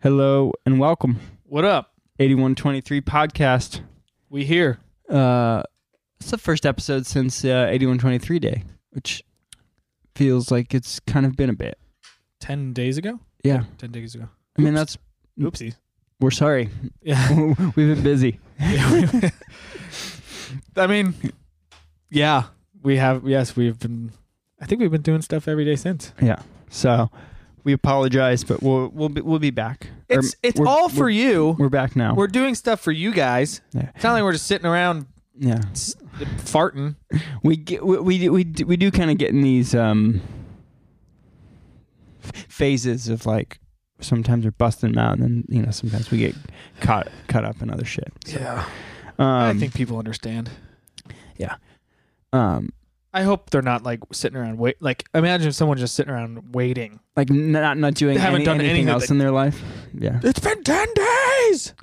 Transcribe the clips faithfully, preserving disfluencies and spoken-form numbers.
Hello and welcome. What up? eighty-one twenty-three podcast. We here. Uh, it's the first episode since uh, eighty-one twenty-three day, which feels like it's kind of been a bit. Ten days ago? Yeah. Ten days ago. I mean, that's... Oopsie. We're sorry. Yeah. We've been busy. I mean, yeah. We have, yes, we've been... I think we've been doing stuff every day since. Yeah. So... We apologize, but we'll we'll be, we'll be back. It's Or, it's we're- all for we're, you. We're back now. We're doing stuff for you guys. Yeah. It's not like we're just sitting around Yeah. s- farting. We get we we do- we do, we do kind of get in these um f- phases of like sometimes we're busting them out, and then you know sometimes we get caught caught up in other shit. So, Yeah. Um, I think people understand. Yeah. Um. I hope they're not like sitting around wait. Like imagine if someone just sitting around waiting. Like n- not not doing They haven't any, done anything anything else that- in their life. Yeah. It's been ten days.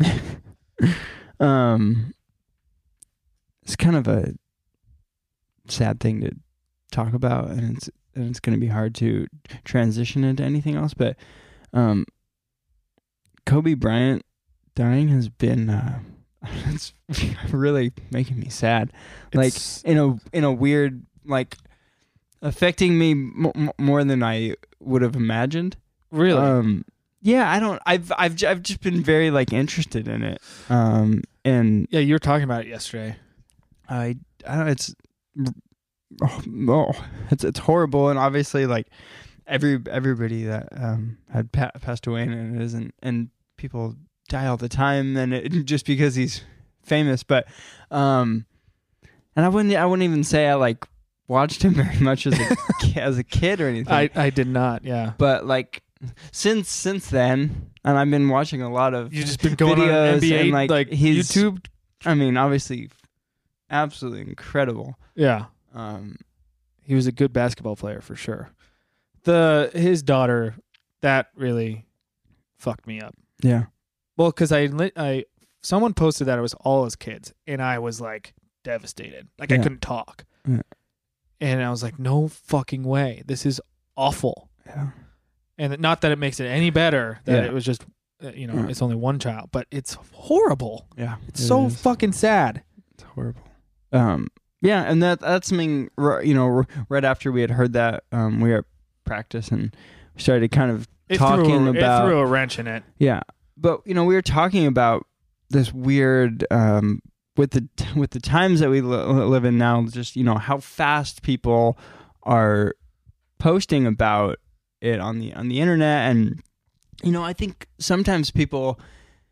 um. It's kind of a sad thing to talk about, and it's and it's going to be hard to transition into anything else. But, um, Kobe Bryant dying has been uh, it's really making me sad. Like It's- in a in a weird like affecting me m- m- more than I would have imagined. really. Um, yeah, I don't. I've I've j- I've just been very like interested in it. Um, and yeah, you were talking about it yesterday. I I don't. It's oh, oh, it's it's horrible, and obviously like every everybody that um had pa- passed away and it isn't, and people die all the time, and it, just because he's famous, but um, and I wouldn't I wouldn't even say I like watched him very much as a ki- as a kid or anything. I, I did not. Yeah. But like since since then, and I've been watching a lot of You just been going on videos N B A and like, like his YouTube. I mean, obviously, absolutely incredible. Yeah, Um, he was a good basketball player for sure. The his daughter that really fucked me up. yeah, Well, because I li- I someone posted that it was all his kids, and I was like devastated. Like I Yeah. couldn't talk, Yeah. and I was like, no fucking way. This is awful. yeah, And not that it makes it any better that Yeah. it was just uh, you know Yeah. it's only one child, but it's horrible. yeah. It's it so is. fucking sad. It's horrible. Um, yeah, and that that's something. r- You know, r- right after we had heard that, um, we were at practice and we started kind of It talking threw, about it threw a wrench in it. yeah, but you know, we were talking about this weird um with the with the times that we li- live in now. Just you know how fast people are posting about it on the on the internet, and you know, I think sometimes people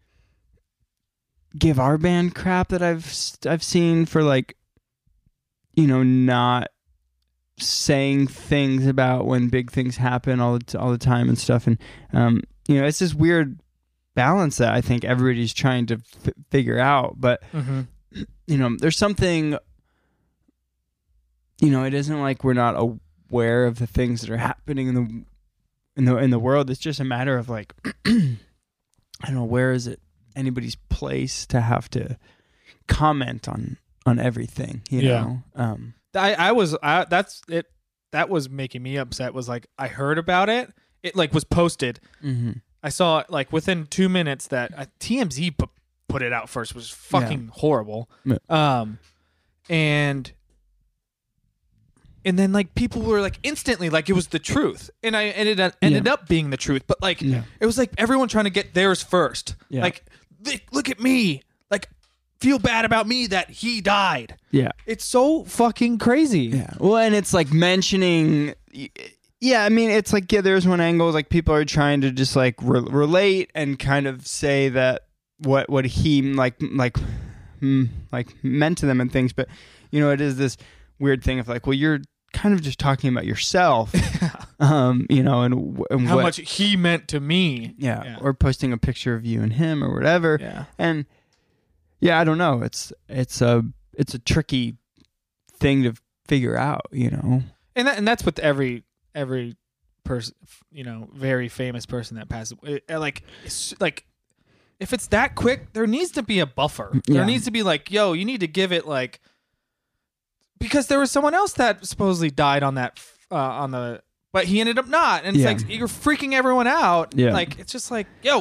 give our band crap that I've I've seen for like, you know, not saying things about when big things happen all the t- all the time and stuff, and um, you know, it's this weird balance that I think everybody's trying to f- figure out. But Mm-hmm. you know, there's something. You know, it isn't like we're not aware of the things that are happening in the in the in the world. It's just a matter of like, I don't know, where is it anybody's place to have to comment on on everything? You Yeah. know, um, I, I was I, that's it. That was making me upset. Was like I heard about it. It like was posted. mm-hmm. I saw it like within two minutes that uh, T M Z put put it out first. Was fucking horrible. Yeah. Um, and and then like people were like instantly like it was the truth, and I ended up ended Yeah. up being the truth. But like Yeah. it was like everyone trying to get theirs first. Yeah. Like look, look at me. Like feel bad about me that he died. Yeah. It's so fucking crazy. Yeah. Well, and it's like mentioning. Yeah, I mean, it's like yeah. There's one angle like people are trying to just like re- relate and kind of say that what what he like like mm, like meant to them and things, but you know, it is this weird thing of like, well, you're kind of just talking about yourself, um, you know, and, and How what, much he meant to me. yeah, Yeah. or posting a picture of you and him or whatever, Yeah. and yeah, I don't know. It's it's a it's a tricky thing to figure out, you know. And that, and that's with every every person, you know, very famous person that passes away. Like it's, like if it's that quick, there needs to be a buffer. Yeah. There needs to be like, yo, you need to give it like because there was someone else that supposedly died on that uh, on the but he ended up not, and it's Yeah. like you're freaking everyone out. Yeah. Like it's just like, yo,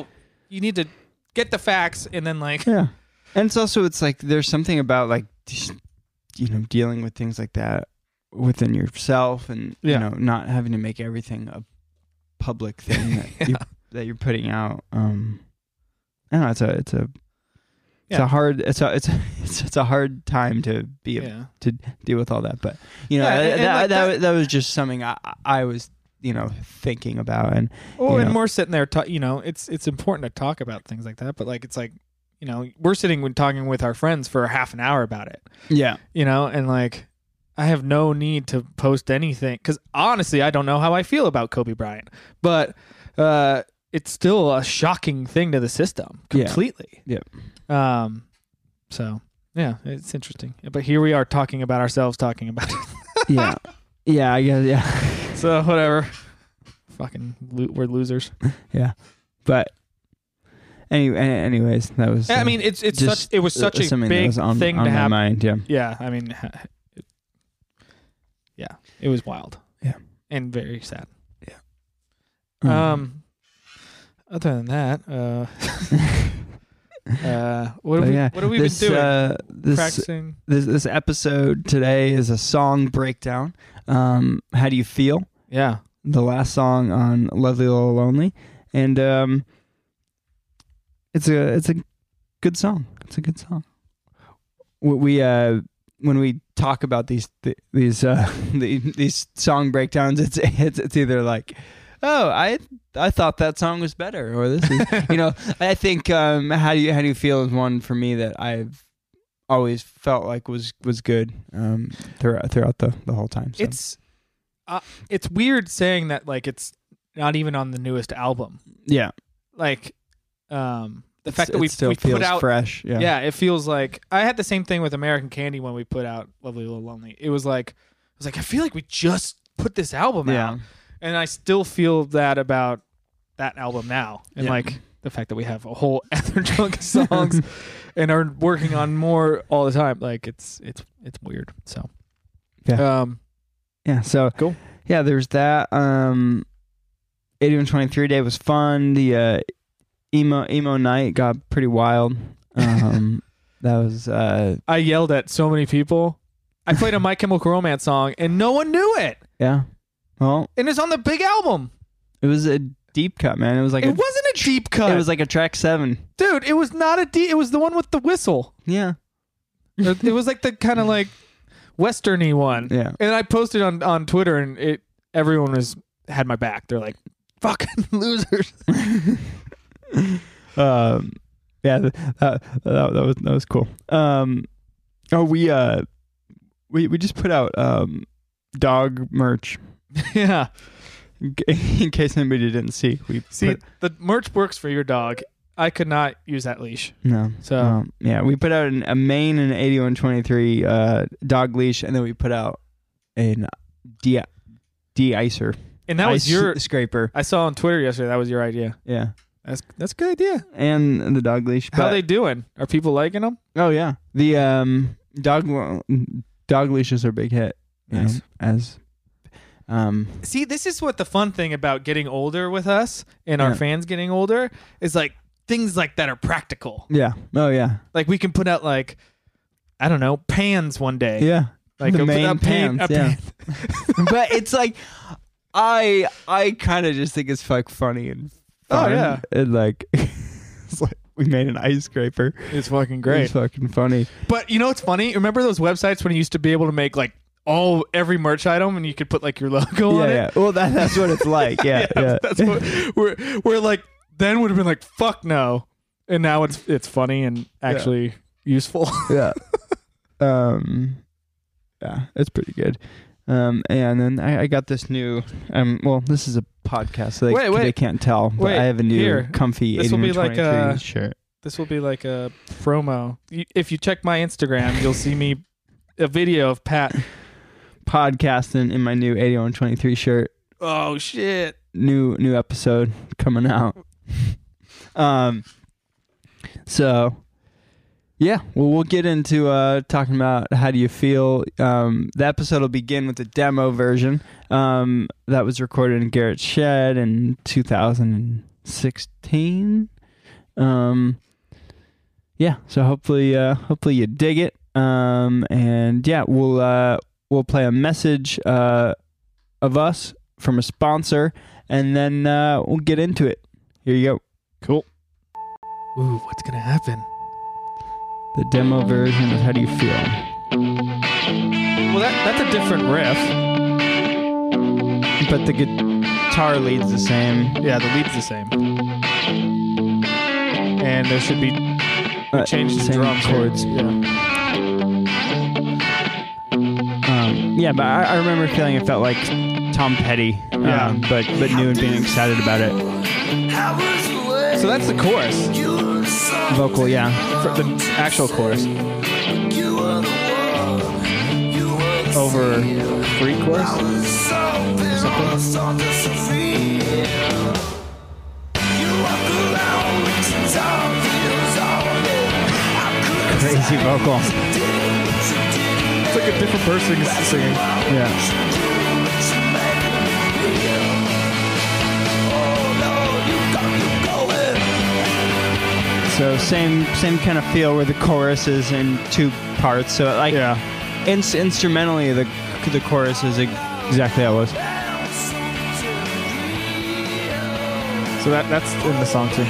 you need to get the facts and then like yeah. And it's also it's like there's something about like you know dealing with things like that within yourself and Yeah. you know not having to make everything a public thing that Yeah. you that you're putting out. Um, I don't know. It's a it's a it's Yeah. a hard it's a it's a, it's, it's a hard time to be a, yeah. to deal with all that. But you know Yeah, that and- and that, like that, that- that was just something I I was you know thinking about and Oh, you and know. we're sitting there, ta- you know, it's it's important to talk about things like that, but like it's like, you know, we're sitting when talking with our friends for half an hour about it, yeah you know, and like I have no need to post anything because honestly, I don't know how I feel about Kobe Bryant, but uh, it's still a shocking thing to the system Yeah. completely. Yeah. Um. So yeah, it's interesting, but here we are talking about ourselves, talking about it. yeah yeah I guess yeah. So whatever. Fucking lo- we're losers. Yeah, but anyway, anyways, that was. I uh, mean, it's it's just such it was such a something that big was on, thing on to my happen. mind. Yeah, Yeah, I mean, it, yeah, it was wild. Yeah. And very sad. Um, Um, other than that, uh, uh, what have but we yeah, what have we this, been doing? Uh, this, Practicing. this this episode today is a song breakdown. Um, how do you feel? Yeah. The last song on Lovely Little Lonely, and um, it's a it's a good song. It's a good song. We, we uh when we talk about these th- these uh the, these song breakdowns, it's it's it's either like, oh, I I thought that song was better, or this is you know I think um how do you how do you feel is one for me that I've always felt like was was good um throughout throughout the the whole time. So. It's uh, it's weird saying that like it's not even on the newest album. yeah, Like, um, the It's- fact that it we still we feels put out fresh. Yeah, Yeah, it feels like I had the same thing with American Candy when we put out Lovely Little Lonely. It was like I was like I feel like we just put this album yeah. out, and I still feel that about that album now. And Yeah. like the fact that we have a whole other chunk of songs and are working on more all the time, like it's it's it's weird. So Yeah. um, Yeah, so Cool. Yeah, there's that. Um, eighty-one twenty-three Day was fun. The uh, emo emo night got pretty wild. Um, that was uh, I yelled at so many people. I played a My Chemical Romance song and no one knew it, yeah. Well, and it's on the big album. it was a deep cut, man. It was like It a, wasn't a deep cut, it was like a track seven. dude. It was not a deep. It was the one with the whistle. Yeah, it it was like the kind of like westerny one. yeah, And I posted on, on Twitter, and it everyone was had my back. They're like, "Fucking losers." um, yeah. th- That, that that was that was cool. Um, oh, we uh, we we just put out um, dog merch. Yeah. In case anybody didn't see, we See, put, the merch works for your dog. I could not use that leash. no. So Um, yeah, we put out an, a Maine and eighty-one twenty-three uh, dog leash, and then we put out an de de-icer. and that was ice your. scraper. I saw on Twitter yesterday. That was your idea. Yeah, That's that's a good idea. and the dog leash. How but- they doing? Are people liking them? Oh yeah, the um dog dog leashes are a big hit. you Nice. know, as um See, this is what the fun thing about getting older with us and our Yeah. fans getting older is like things like that are practical. yeah oh yeah Like we can put out like I don't know pans one day. yeah Like the a, main a pan, pans, a yeah. pan. but it's like I I kind of just think it's like funny and Oh, fun. yeah. and like it's like we made an ice scraper. It's fucking It's great. fucking funny. But you know what's funny? Remember those websites when you used to be able to make like all every merch item and you could put like your logo Yeah, on yeah. it? Well, that, that's what it's like. Yeah, yeah. That's what we're we're like then would have been like fuck no. And now it's it's funny and actually useful. yeah. Um, yeah, it's pretty good. Um, and then I, I got this new. Um, well, this is a podcast, so they, Wait, wait. they can't tell. But Wait, I have a new here. comfy This will be eighty-one like twenty-three a- shirt. This will be like a promo. You- If you check my Instagram, you'll see me a video of Pat. Podcasting in my new eighty-one twenty-three shirt. Oh shit. New new episode coming out. um. So. Yeah, well, we'll get into uh, talking about how do you feel. Um, the episode will begin with the demo version um, that was recorded in Garrett's Shed in two thousand sixteen, Um, yeah, so hopefully, uh, hopefully you dig it. Um, and yeah, we'll uh, we'll play a message uh, of us from a sponsor, and then uh, we'll get into it. Here you go. Cool. Ooh, what's gonna happen? The demo version of How Do You Feel? Well, that that's a different riff. But the guitar lead's the same. Yeah, the lead's the same. And there should be we Uh, changed the same drum chords. Yeah. Um, yeah, but I, I remember feeling it felt like Tom Petty. Yeah. Um, but but new and being excited about it. So that's the chorus. Vocal, yeah. For the actual chorus. Over free chorus? Or something? Crazy vocal. It's like a different person singing. Yeah. So same same kind of feel where the chorus is in two parts. So like Yeah. in, instrumentally the the chorus is ex- exactly how it was. So that that's in the song too.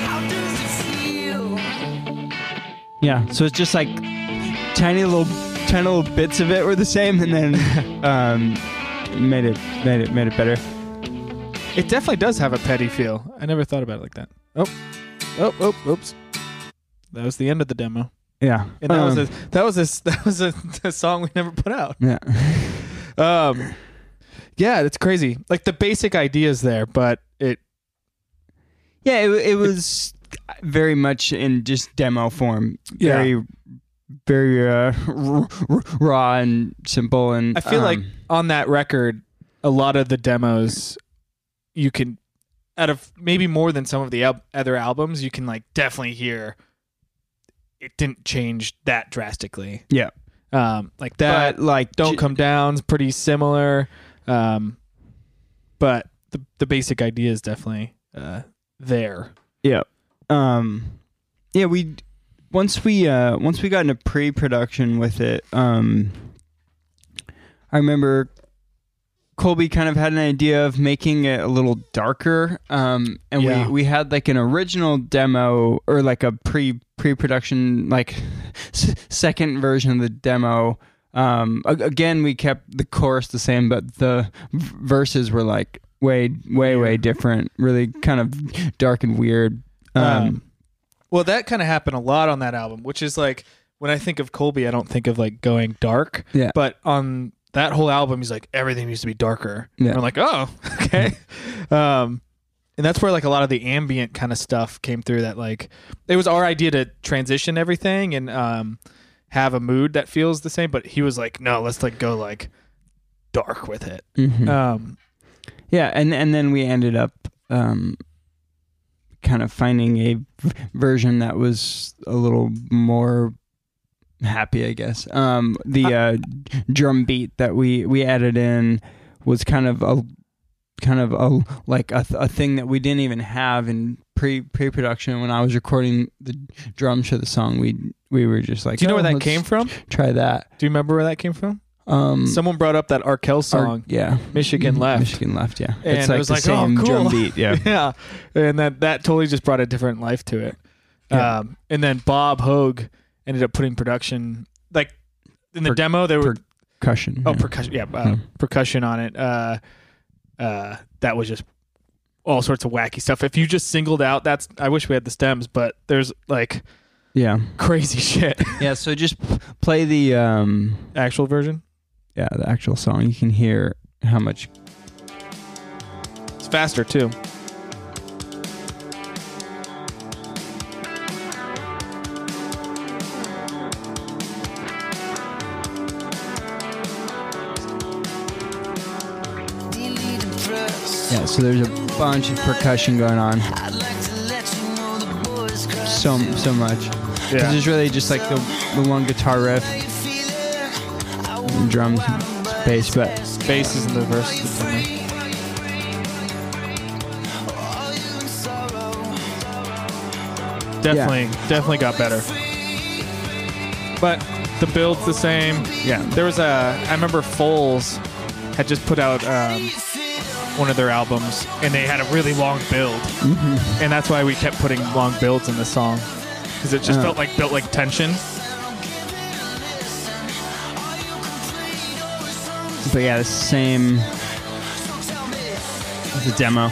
Yeah. So it's just like tiny little tiny little bits of it were the same, and then um, made it made it made it better. It definitely does have a Petty feel. I never thought about it like that. Oh, oh, oh, oops. That was the end of the demo, Yeah. and that um, was a that was a that was a, a song we never put out. Yeah. Um, yeah, it's crazy. Like the basic idea is there, but it Yeah, it, it was very much in just demo form. Yeah. Very, very uh, r- r- raw and simple. And I feel um, like on that record, a lot of the demos you can, out of maybe more than some of the al- other albums, you can like definitely hear it didn't change that drastically. yeah, Um, like that, but like Don't j- Come Down's pretty similar. Um, but the the basic idea is definitely uh, there. Yeah, um, yeah. We once we uh, once we got into pre-production with it. Um, I remember Colby kind of had an idea of making it a little darker, um, and Yeah. we, we had like an original demo or like a pre pre production like s- second version of the demo. Um, a- again, we kept the chorus the same, but the v- verses were like way way Yeah. way different, really kind of dark and weird. Um, Um, well, that kind of happened a lot on that album, which is like when I think of Colby, I don't think of like going dark. yeah, But on that whole album, he's like, everything needs to be darker. Yeah. And I'm like, oh, okay. um, and that's where like a lot of the ambient kind of stuff came through. That like it was our idea to transition everything and um, have a mood that feels the same. But he was like, no, let's like go like dark with it. Mhm. Um, yeah, and and then we ended up um, kind of finding a v- version that was a little more happy, I guess. Um, the uh, drum beat that we, we added in was kind of a kind of a like a, th- a thing that we didn't even have in pre pre production. When I was recording the drums for the song, we we were just like, do you know "Oh, where that let's came from? Try that. Do you remember where that came from? Um, Someone brought up that Arkell our- song, yeah, Michigan Left. Michigan Left, yeah. And it's it like was the like, same oh, cool. drum beat, yeah. yeah, and that that totally just brought a different life to it. Yeah. Um, and then Bob Hogue ended up putting production, like in the Per- demo, there were Percussion. oh yeah. percussion, yeah, uh, Yeah. percussion on it. Uh, uh, that was just all sorts of wacky stuff. If you just singled out, that's I wish we had the stems, but there's like Yeah. crazy shit. Yeah, so just p- play the um Actual version, yeah, the actual song. You can hear how much it's faster too. Yeah, so there's a bunch of percussion going on. So so much. Yeah, This is really just like the the one guitar riff, and drums, bass, but bass is in the verse. Of the demo. definitely, yeah. definitely got better. But the build's the same. Yeah. There was a, I remember Foles had just put out um, one of their albums, and they had a really long build. Mm-hmm. And that's why we kept putting long builds in the song. Because it just uh. felt like built like tension. But yeah, the same as a demo.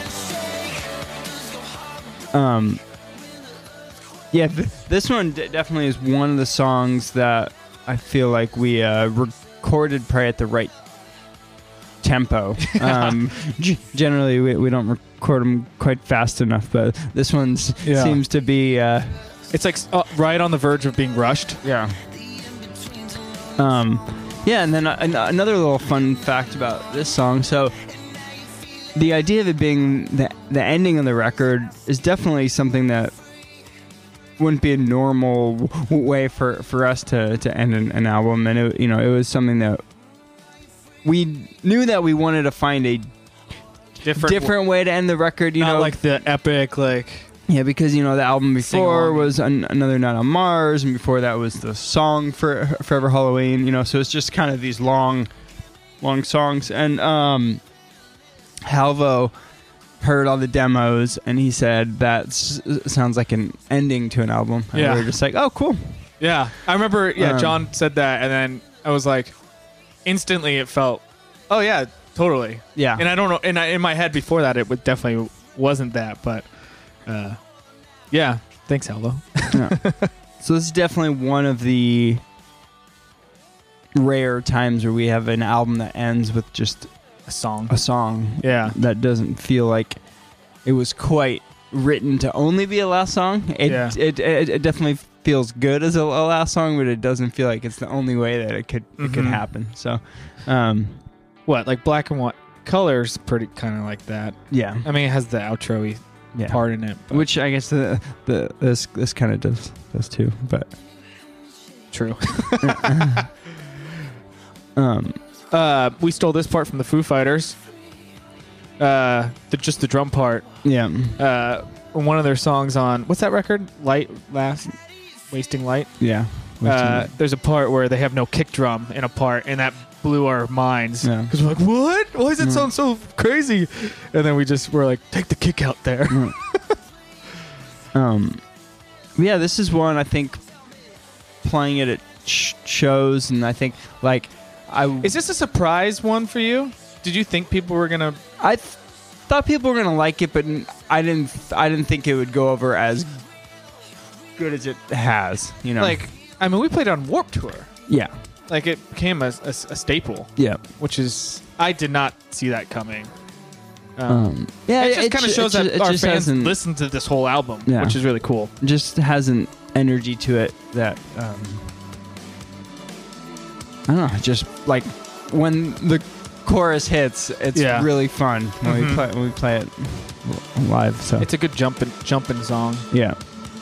Um, yeah, th- this one d- definitely is one of the songs that I feel like we uh, recorded probably at the right tempo. Um, g- generally, we, we don't record them quite fast enough, but this one yeah. seems to be... Uh, it's like uh, right on the verge of being rushed. Yeah. Um... Yeah, and then uh, another little fun fact about this song. So, the idea of it being the the ending of the record is definitely something that wouldn't be a normal w- way for, for us to, to end an, an album, and it, you know, it was something that we knew that we wanted to find a different different way to end the record. You Not know, like the epic like. Yeah, because, you know, the album before was an, Another Night on Mars, and before that was the song for Forever Halloween, you know, so it's just kind of these long, long songs. And um, Halvo heard all the demos, and he said that s- sounds like an ending to an album. And yeah. we were just like, oh, cool. Yeah, I remember, yeah, um, John said that, and then I was like, instantly it felt, oh, yeah, totally. Yeah. And I don't know, and I, in my head before that, it would definitely wasn't that, but... Uh, yeah, thanks, Halvo. Yeah. So this is definitely one of the rare times where we have an album that ends with just a song. A song. Yeah. That doesn't feel like it was quite written to only be a last song. It yeah. it, it, it definitely feels good as a, a last song, but it doesn't feel like it's the only way that it could mm-hmm. it could happen. So, um, what like Black and White Colors, pretty kind of like that. Yeah. I mean, it has the outro-y. Yeah. Part in it, but. Which I guess the the this this kind of does does too, but true. um, uh, we stole this part from the Foo Fighters. Uh, the just the drum part. Yeah. Uh, one of their songs on what's that record? Light, last, Wasting Light. Yeah. Wasting uh, Light. There's a part where they have no kick drum in a part, and that blew our minds because yeah. we're like, what? Why does it mm. sound so crazy? And then we just were like, take the kick out there. Mm. um, yeah, this is one I think playing it at sh- shows, and I think like I is this a surprise one for you? Did you think people were gonna? I th- thought people were gonna like it, but I didn't. Th- I didn't think it would go over as good as it has. You know, like I mean, we played on Warped Tour. Yeah. Like, it became a, a, a staple. Yeah. Which is... I did not see that coming. Um, um, yeah, it just kind of shows that our fans hasn't, listen to this whole album, yeah. which is really cool. Just has an energy to it that... Um, I don't know, just, like, when the chorus hits, it's yeah. really fun when, mm-hmm. we play, when we play it live. So it's a good jumping, jumping song. Yeah.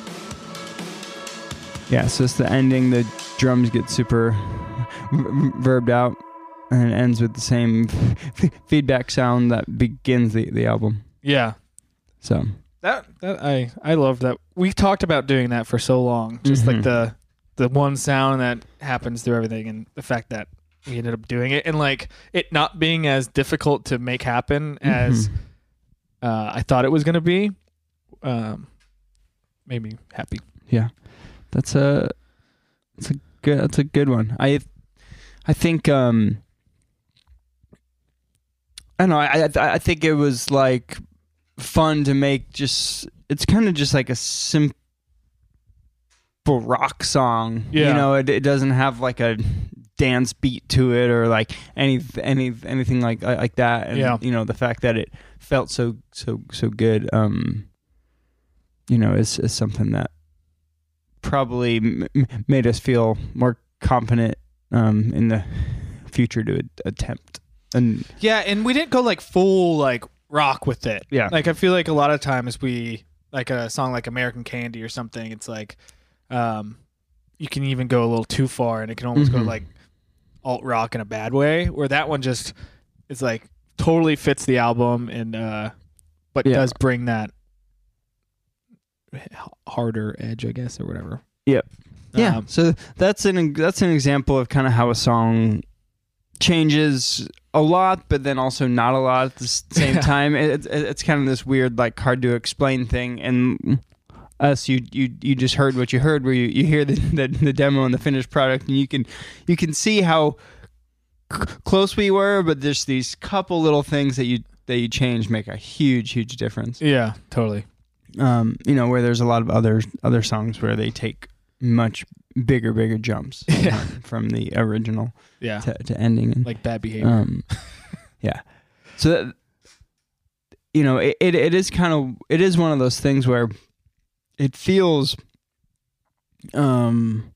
Yeah, so it's the ending, the drums get super... verbed out, and it ends with the same f- feedback sound that begins the, the album. Yeah. So that that I I love that. We talked about doing that for so long, just mm-hmm. like the the one sound that happens through everything, and the fact that we ended up doing it, and like it not being as difficult to make happen as mm-hmm. uh, I thought it was going to be, um, made me happy. Yeah, that's a that's a good that's a good one. I. I think um, I don't know. I, I I think it was like fun to make. Just it's kind of just like a simple rock song. Yeah. You know, it it doesn't have like a dance beat to it or like any any anything like like that. And yeah. you know, the fact that it felt so so so good. Um, you know, is is something that probably m- made us feel more confident. Um, in the future to attempt and yeah, and we didn't go like full like rock with it. Yeah, like I feel like a lot of times we like a song like American Candy or something. It's like, um, you can even go a little too far, and it can almost mm-hmm. go like alt rock in a bad way. Where that one just is like totally fits the album, and uh, but yeah. does bring that harder edge, I guess, or whatever. Yep. Yeah. Um, So that's an that's an example of kind of how a song changes a lot, but then also not a lot at the s- same Yeah. time. It, it, it's kind of this weird, like, hard to explain thing. And us, you you you just heard what you heard, where you, you hear the, the the demo and the finished product, and you can you can see how c- close we were, but just these couple little things that you that you change make a huge huge difference. yeah, totally. Um, you know, where there's a lot of other other songs where they take much bigger bigger jumps Yeah. um, from the original Yeah, to, to ending. And, like bad behavior. um, yeah. So that, you know, it, it it is kind of it is one of those things where it feels um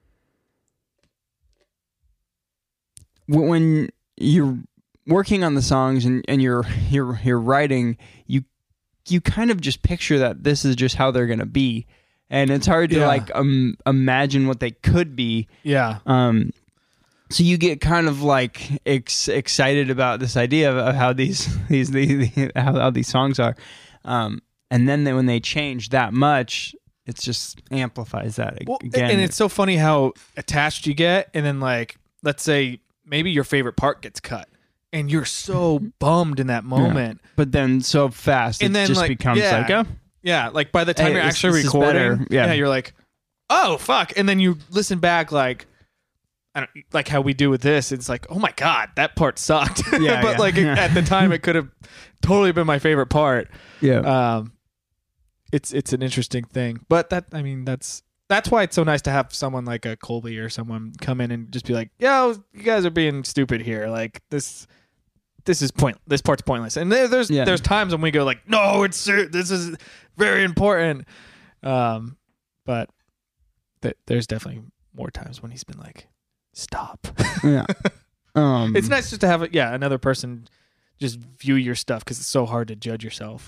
wh- when you're working on the songs and, and you're you're you're writing, you you kind of just picture that this is just how they're gonna be, and it's hard to Yeah. like um, imagine what they could be. yeah, Um, so you get kind of like ex- excited about this idea of, of how these these, these how, how these songs are, um, and then they, when they change that much, it just amplifies that ag- well, again. and it's so funny how attached you get, and then like, let's say maybe your favorite part gets cut, and you're so bummed in that moment. but then so fast, And it then, just like, becomes yeah. like, oh, Yeah, like by the time Hey, you're this- actually this is recording, better. Yeah. you're like, oh fuck, and then you listen back like, I don't like how we do with this. It's like, oh my god, that part sucked. Yeah, but yeah. like Yeah. at the time, it could have totally been my favorite part. yeah, Um, it's it's an interesting thing, but that I mean that's that's why it's so nice to have someone like a Colby or someone come in and just be like, yo, you guys are being stupid here. Like this. This is point. This part's pointless, and there, there's Yeah. there's times when we go like, no, it's ser- this is very important. Um, but th- there's definitely more times when he's been like, stop. yeah. Um, It's nice just to have a, yeah another person just view your stuff because it's so hard to judge yourself.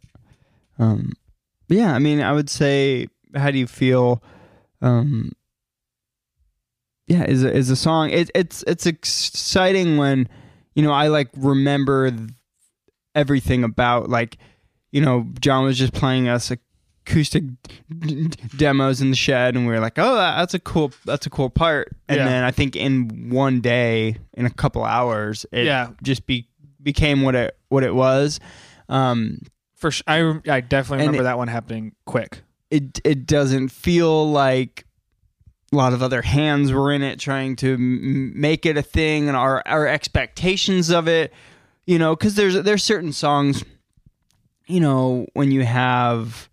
Um, yeah, I mean, I would say, how do you feel? Um, yeah, is a, is a song? It, it's it's exciting when, you know, I like remember th- everything about, like, you know, John was just playing us acoustic d- d- demos in the shed, and we were like, oh, that, that's a cool that's a cool part. And Yeah. then I think in one day, in a couple hours, it Yeah. just be became what it what it was. Um, For sh- I rem- I definitely And remember it- that one happening quick. it it doesn't feel like a lot of other hands were in it trying to m- make it a thing, and our our expectations of it, you know, because there's there's certain songs, you know, when you have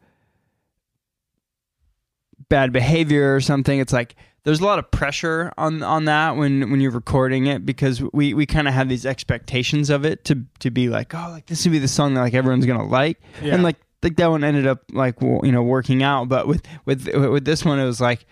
bad behavior or something, it's like there's a lot of pressure on on that when when you're recording it, because we we kind of have these expectations of it to to be like, oh, like this would be the song that like everyone's gonna like. Yeah. And like like that one ended up like, well, you know, working out, but with with with this one, it was like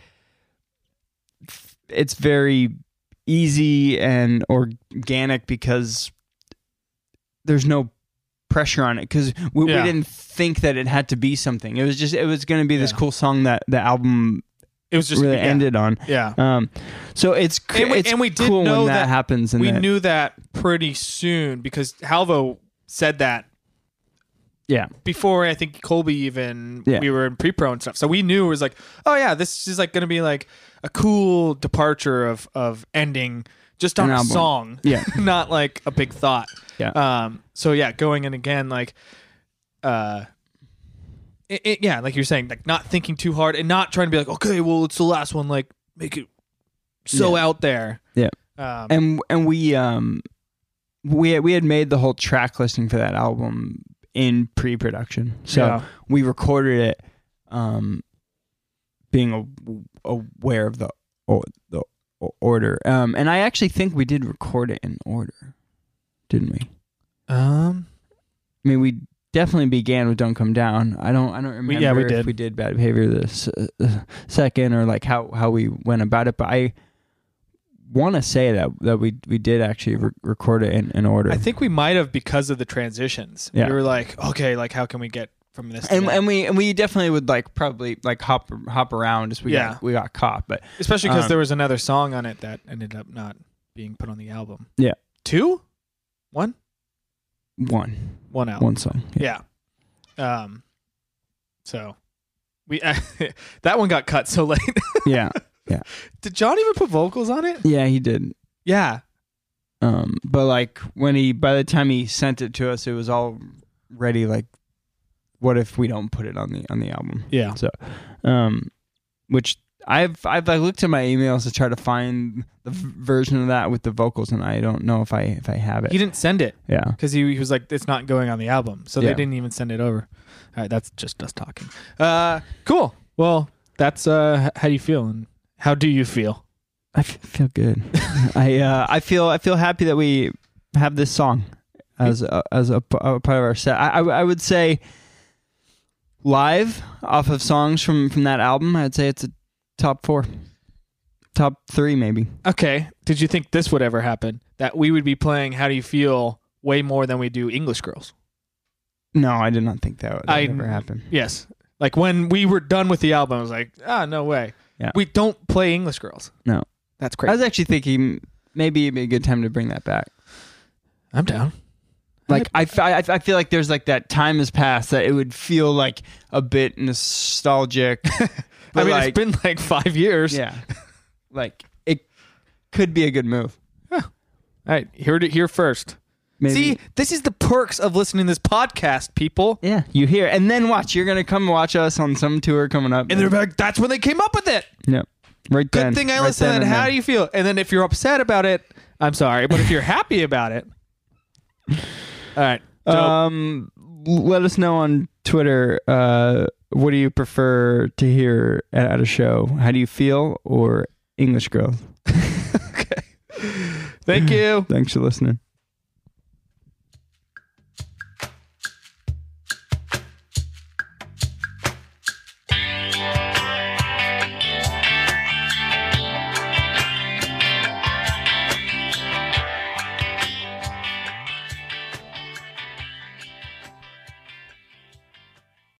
it's very easy and organic because there's no pressure on it, because we, Yeah. we didn't think that it had to be something. It was just it was going to be this Yeah. cool song that the album It was just really yeah. ended on. Yeah. Um, so it's c- And we- it's and we did cool know when that, that- happens. And we that, knew that pretty soon because Halvo said that yeah, before I think Colby even Yeah. we were in pre-pro and stuff. So we knew it was like, oh yeah, this is like going to be like a cool departure of of ending just on An a album. song, yeah, not like a big thought. Yeah. Um. So yeah, going in again, like, uh, it, it, yeah, like you're saying, like not thinking too hard and not trying to be like, okay, well, it's the last one, like make it so Yeah. out there. Yeah. Um. and and we um we we had made the whole track listing for that album in pre-production, so Yeah. we recorded it um being a, aware of the or, the order, um and I actually think we did record it in order, didn't we? um. I mean, we definitely began with "Don't Come Down." I don't I don't remember yeah, we if did. we did "Bad Behavior" this uh, second, or like how how we went about it, but I want to say that that we we did actually re- record it in, in order. I think we might have because of the transitions. Yeah. We were like, okay, like how can we get from this to and that? and we and we definitely would like probably like hop hop around as we Yeah. got we got caught, but Especially because um, there was another song on it that ended up not being put on the album. Yeah. Two? One? one One out. one song. Yeah. Um. So, We uh, that one got cut so late. Yeah. Did John even put vocals on it? Yeah, he did. Yeah. Um, but like when he, by the time he sent it to us, it was all ready. Like, what if we don't put it on the on the album? Yeah. So, um, which I've I've I looked at my emails to try to find the v- version of that with the vocals, and I don't know if I if I have it. He didn't send it Yeah. because he, he was like, it's not going on the album. So Yeah. they didn't even send it over. All right. That's just us talking. Uh, cool. Well, that's uh, how do you feel? And how do you feel? I f- feel good. I uh, I feel I feel happy that we have this song as a, as a, p- a part of our set. I, I I would say live off of songs from, from that album, I'd say it's a top four, top three maybe. Okay. Did you think this would ever happen? That we would be playing How Do You Feel way more than we do English Girls? No, I did not think that would, that I- would ever happen. Yes. Like when we were done with the album, I was like, ah, no way. Yeah. We don't play English Girls. No. That's I crazy. was actually thinking maybe it'd be a good time to bring that back. I'm down. Like I, f- I, I feel like there's like that time has passed that it would feel like a bit nostalgic. I But mean, like, it's been like five years. yeah, like it could be a good move. All right. Heard it here first. Maybe. See, this is the perks of listening to this podcast, people. Yeah, you hear, and then watch. You're gonna come watch us on some tour coming up, And they're like, that's when they came up with it. Yep. Right Good then. thing I right listened. then And and how there. do you feel? And then if you're upset about it, I'm sorry. But if you're happy about it, all right. Dope. Um, let us know on Twitter. Uh, what do you prefer to hear at, at a show? How do you feel, or English Girls? Okay. Thank you. Thanks for listening.